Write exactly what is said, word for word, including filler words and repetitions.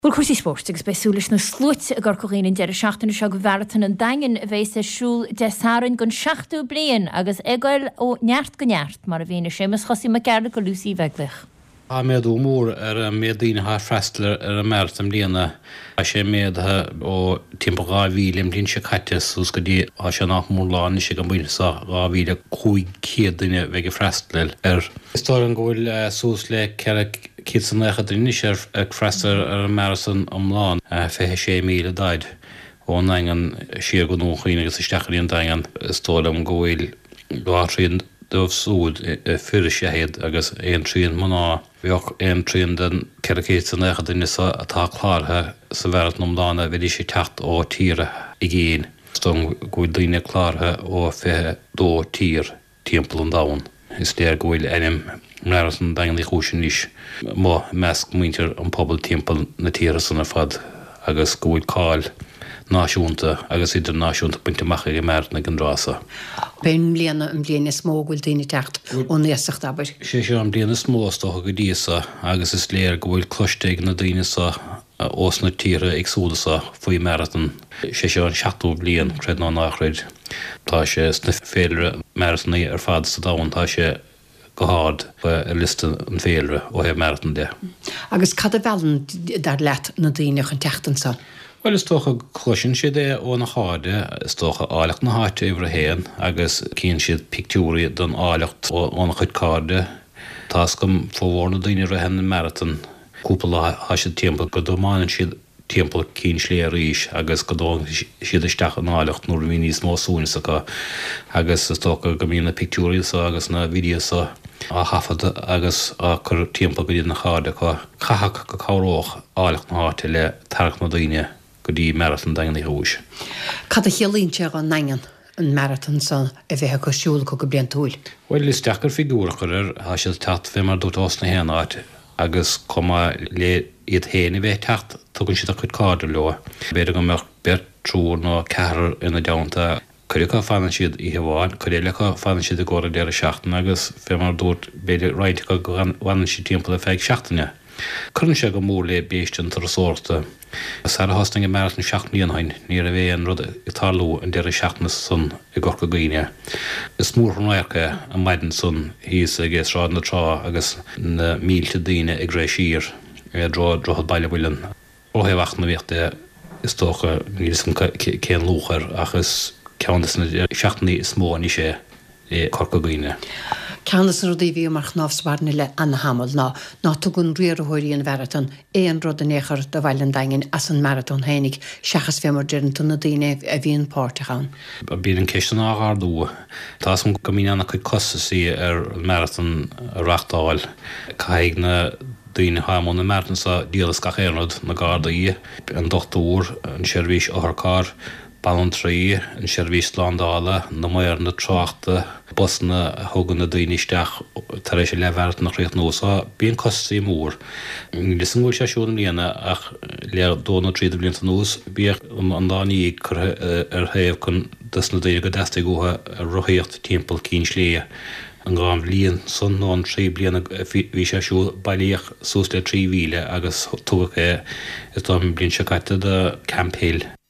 Bhfuil cuasí sport agus beisiúlis na slút a gur cóíonn de seachtainna seo go bhheartan an dain a bhééis a siúil de sarann gon seachtú blian agus eáil ó neart go neart mar a bhíonna sémas chosí me cearna go Lucy Bheaglich. Tá méad ó mór ar a méadaine há freistler ar a mertam líana a sé méadthe ó timp gá bhílim lín se caiitis ús go dtí á se nach mór láin sé go buine sa gá bhíle chuig céad duine bheith freistlil ar. Is tá an ghfuil sús le cearach Kids san lecha drinne sé ag freistar ar an marathon amláin fethe sé míle daid ó naingan siar go nóchaoine agus isteachí an daingan is tólam go bhfuil gátrion dómh súd fuidir séhéad agus éon tríon maná bheoch éon tríon den cearacéad san lecha drinne sa atá chlártha sa bherat nómlána bheidir sé techt ó tíre i ggéin. Stong go bhfuil daoine chlártha ó fethe dó tír timpeall an domhan. Is léir go bhfuil enim marathon daingan í chúsin níos má measc muintear an pobl timpeall na tíre sanna fad agus go bhfuil cáil náisiúnta agus idir náisiúnta buinte maicha i marathon an rása. Ben bliana an bliana smó bhfuil daoine techt ó néasacht aber. Sé sé an bliana smóstocha go díosa agus is léir go bhfuil cloisteigh na daoine sa os na tíre agsúlasa faoi marathon. Sé sé an seachtú blian cred ná nachrid. Tá sé sna féilre marathon ar fad sa dáin tá sé go hád a liste an féilre ó heh marathon de. Agus cad a bheallan dar leat na daoine chun teachtan sa? Well is tócha chluisin siad é ó na cháde, is tócha áilecht na háite ihre héan agus cíonn siad pictúrí don áilecht ó na chuid cáde. Tás gom fóhhar na daoine ra hen na marathon. Cúpla há siad timpeall go dómáin siad timpeall cín slé ríis agus go dó siad isteach an áilecht nuair bhí níos mó súnsacha agus is tócha go míon na pictúrí sa agus na vídeosa a hafad agus a chur timpeall go dtí na cháde chu chathach go cabhróch áilecht na háite le tarach na daoine go dtí marathon daingan í húis. Cad a chéalínte an naingan an marathon san a bheithe go siúil go go blian túil? Well is deachar figúrachar ar há siad techt fé mar dút os na héanáid agus comma le iad héana bheith techt tugann siad a chud cáidir leo. Beidir go meach bert trúr nó cehar ina deanta chuideá fanna siad i bháin, chuidealacha fanna siad a ggóra dear a seachtain agus fé mar dút beidir roiinte go bhhain si timpeall a feidh seachtaine. Chunn sé go mór le béistin tar sórta. Sa a hosting a marathon seachtaíon hain, ní a bhéh an rud i talú an dear a seachtaine san i gcorca gaoine. Is mór chunaice an maidin san híos a ggéis rád na trá agus na mílte daoine ag rééis sír drá drochad baile bhuilean. Ó héhhacht na bhíochta is tócha níos céan lúchar agus ceannas na seachtaí is mó ní sé i corca gaoine. Ceannas an rudí bhí mar chnáfsbarna le anna hamal ná ná tugann riar a hóirí an marathon éon rud an échar do bhhail an daingin as an marathon hénig seachas fémar dearanta na daoine a bhíon páirteán. Bíad an ceiste ághardú. Tás an go míana chuid cosaí ar marathon reachtáil caiigh na daoine hámón na marathon sa díalas gachéanad na gardaí an dochtúr an seirbhís átharcár Ballon trí an seirbhís Landála na mair na tráchta bosna thugan na daoine isteach tar éis sé lehhart nach réocht nósa bíon cosaí mór. Lis an bhfuil sé siúna líana ach le dóna tríad blianta nús bíoh an dáí ar thaobh chun dus na daoine go deasta gotha a rothaíocht timpeall cín slé an gáim blion san ná an trí bliana bhí sé siú bailíoch sús le trí mhíle agus tugacha is dá blion se caiite de Camp Hill.